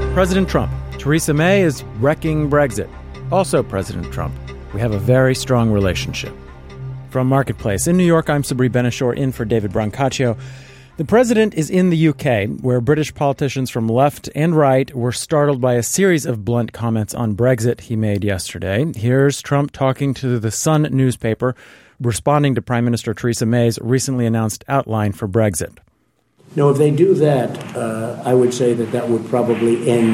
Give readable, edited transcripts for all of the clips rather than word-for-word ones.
President Trump. Theresa May is wrecking Brexit. Also President Trump. We have a very strong relationship. From Marketplace in New York, I'm Sabri Benishore in for David Brancaccio. The president is in the UK, where British politicians from left and right were startled by a series of blunt comments on Brexit he made yesterday. Here's Trump talking to the Sun newspaper, responding to Prime Minister Theresa May's recently announced outline for Brexit. No, if they do that, I would say that would probably end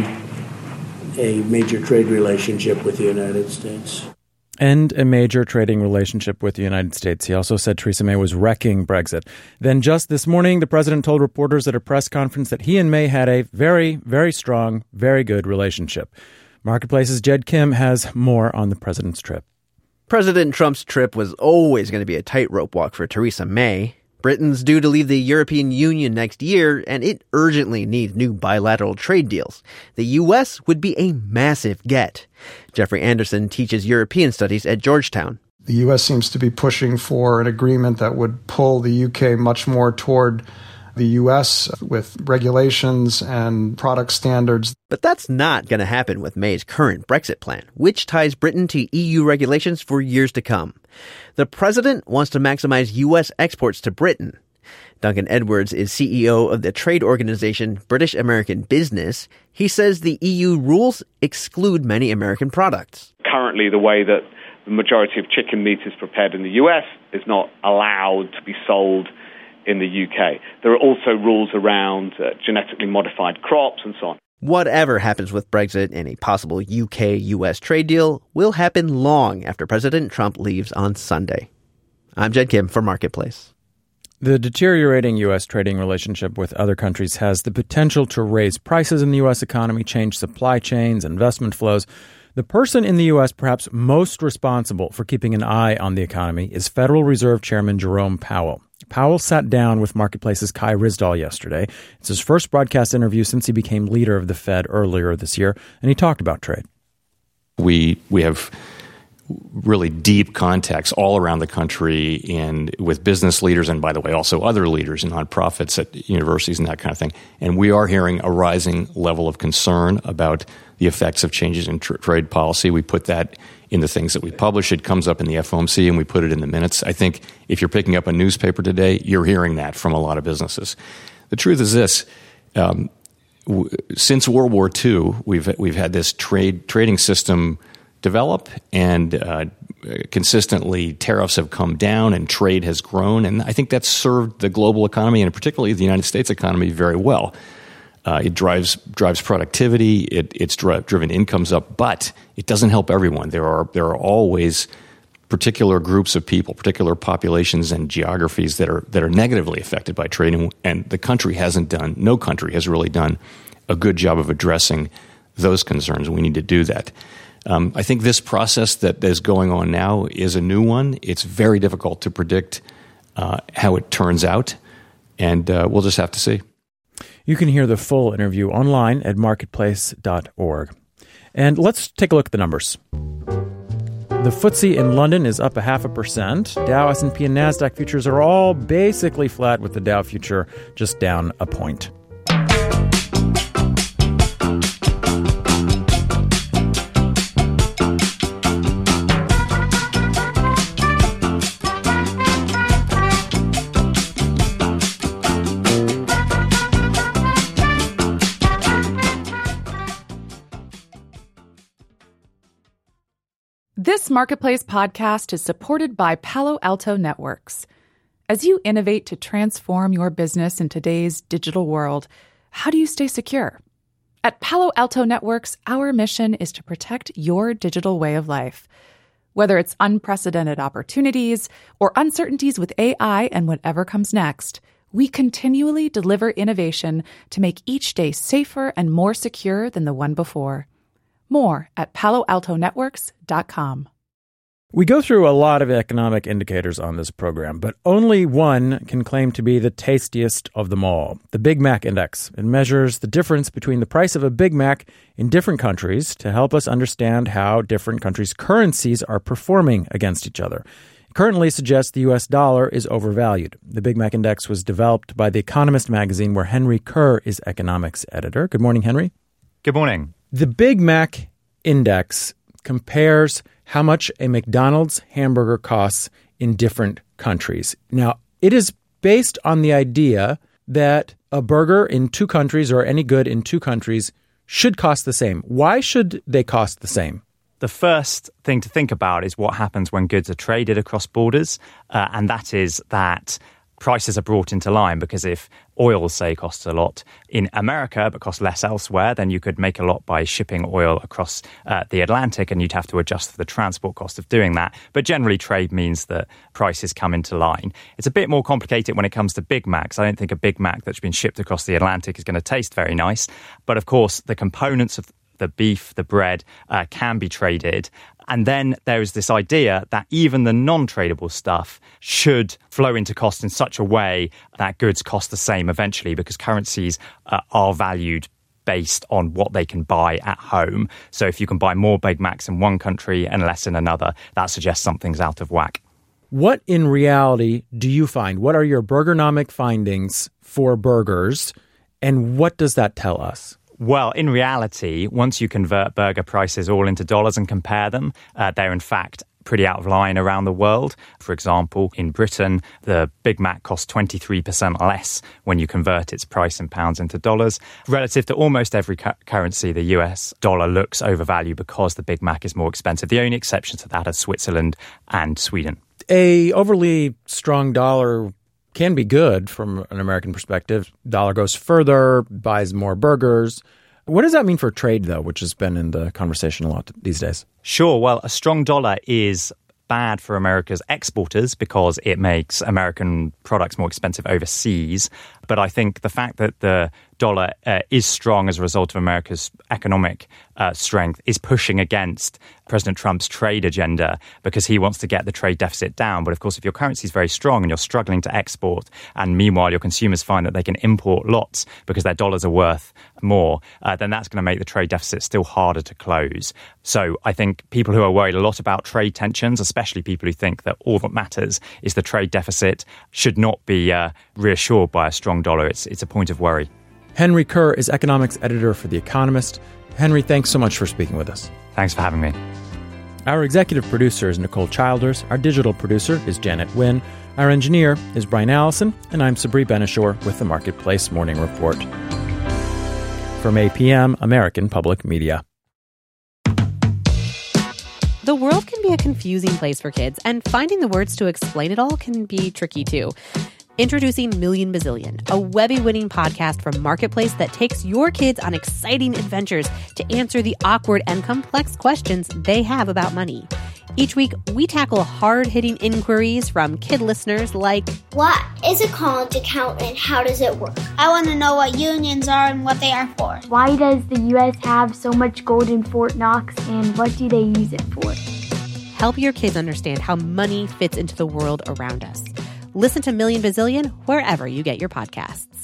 a major trade relationship with the United States. And a major trading relationship with the United States. He also said Theresa May was wrecking Brexit. Then just this morning, the president told reporters at a press conference that he and May had a very, very strong, very good relationship. Marketplace's Jed Kim has more on the president's trip. President Trump's trip was always going to be a tightrope walk for Theresa May. Britain's due to leave the European Union next year, and it urgently needs new bilateral trade deals. The U.S. would be a massive get. Jeffrey Anderson teaches European studies at Georgetown. The U.S. seems to be pushing for an agreement that would pull the U.K. much more toward the U.S. with regulations and product standards. But that's not going to happen with May's current Brexit plan, which ties Britain to EU regulations for years to come. The president wants to maximize U.S. exports to Britain. Duncan Edwards is CEO of the trade organization British American Business. He says the EU rules exclude many American products. Currently, the way that the majority of chicken meat is prepared in the U.S. is not allowed to be sold in the UK. There are also rules around genetically modified crops and so on. Whatever happens with Brexit and a possible UK-US trade deal will happen long after President Trump leaves on Sunday. I'm Jed Kim for Marketplace. The deteriorating U.S. trading relationship with other countries has the potential to raise prices in the U.S. economy, change supply chains, investment flows. The person in the U.S. perhaps most responsible for keeping an eye on the economy is Federal Reserve Chairman Jerome Powell. Powell sat down with Marketplace's Kai Ryssdal yesterday. It's his first broadcast interview since he became leader of the Fed earlier this year, and he talked about trade. We have really deep contacts all around the country and with business leaders and, by the way, also other leaders and nonprofits at universities and that kind of thing. And we are hearing a rising level of concern about the effects of changes in trade policy. We put that in the things that we publish. It comes up in the FOMC and we put it in the minutes. I think if you're picking up a newspaper today, you're hearing that from a lot of businesses. The truth is this. Since World War II, we've had this trading system develop, and consistently tariffs have come down and trade has grown. And I think that's served the global economy and particularly the United States economy very well. It drives productivity. It's driven incomes up, but it doesn't help everyone. There are always particular groups of people, particular populations and geographies that are negatively affected by trade, and no country has really done a good job of addressing those concerns. We need to do that. I think this process that is going on now is a new one. It's very difficult to predict how it turns out, and we'll just have to see. You can hear the full interview online at marketplace.org. And let's take a look at the numbers. The FTSE in London is up 0.5%. Dow, S&P, and NASDAQ futures are all basically flat, with the Dow future just down a point. This Marketplace podcast is supported by Palo Alto Networks. As you innovate to transform your business in today's digital world, how do you stay secure? At Palo Alto Networks, our mission is to protect your digital way of life. Whether it's unprecedented opportunities or uncertainties with AI and whatever comes next, we continually deliver innovation to make each day safer and more secure than the one before. More at paloaltonetworks.com. We go through a lot of economic indicators on this program, but only one can claim to be the tastiest of them all, the Big Mac Index. It measures the difference between the price of a Big Mac in different countries to help us understand how different countries' currencies are performing against each other. It currently suggests the U.S. dollar is overvalued. The Big Mac Index was developed by The Economist magazine, where Henry Kerr is economics editor. Good morning, Henry. Good morning. The Big Mac Index compares how much a McDonald's hamburger costs in different countries. Now, it is based on the idea that a burger in two countries or any good in two countries should cost the same. Why should they cost the same? The first thing to think about is what happens when goods are traded across borders, and that is that prices are brought into line, because if oil, say, costs a lot in America but costs less elsewhere, then you could make a lot by shipping oil across the Atlantic, and you'd have to adjust for the transport cost of doing that. But generally, trade means that prices come into line. It's a bit more complicated when it comes to Big Macs. I don't think a Big Mac that's been shipped across the Atlantic is going to taste very nice. But of course, the components of the beef, the bread, can be traded. And then there is this idea that even the non-tradable stuff should flow into cost in such a way that goods cost the same eventually, because currencies are valued based on what they can buy at home. So if you can buy more Big Macs in one country and less in another, that suggests something's out of whack. What in reality do you find? What are your burgernomic findings for burgers, and what does that tell us? Well, in reality, once you convert burger prices all into dollars and compare them, they're in fact pretty out of line around the world. For example, in Britain, the Big Mac costs 23% less when you convert its price in pounds into dollars. Relative to almost every currency, the US dollar looks overvalued because the Big Mac is more expensive. The only exceptions to that are Switzerland and Sweden. A overly strong dollar can be good from an American perspective. Dollar goes further, buys more burgers. What does that mean for trade, though, which has been in the conversation a lot these days? Sure. Well, a strong dollar is bad for America's exporters because it makes American products more expensive overseas. But I think the fact that the dollar is strong as a result of America's economic strength is pushing against President Trump's trade agenda, because he wants to get the trade deficit down. But of course, if your currency is very strong and you're struggling to export, and meanwhile your consumers find that they can import lots because their dollars are worth more, then that's going to make the trade deficit still harder to close. So I think people who are worried a lot about trade tensions, especially people who think that all that matters is the trade deficit, should not be reassured by a strong dollar. It's a point of worry. Henry Kerr is economics editor for The Economist. Henry, thanks so much for speaking with us. Thanks for having me. Our executive producer is Nicole Childers. Our digital producer is Janet Wynn. Our engineer is Brian Allison. And I'm Sabri Benishore with the Marketplace Morning Report. From APM, American Public Media. The world can be a confusing place for kids, and finding the words to explain it all can be tricky too. Introducing Million Bazillion, a Webby-winning podcast from Marketplace that takes your kids on exciting adventures to answer the awkward and complex questions they have about money. Each week, we tackle hard-hitting inquiries from kid listeners like, what is a college account and how does it work? I want to know what unions are and what they are for. Why does the U.S. have so much gold in Fort Knox, and what do they use it for? Help your kids understand how money fits into the world around us. Listen to Million Bazillion wherever you get your podcasts.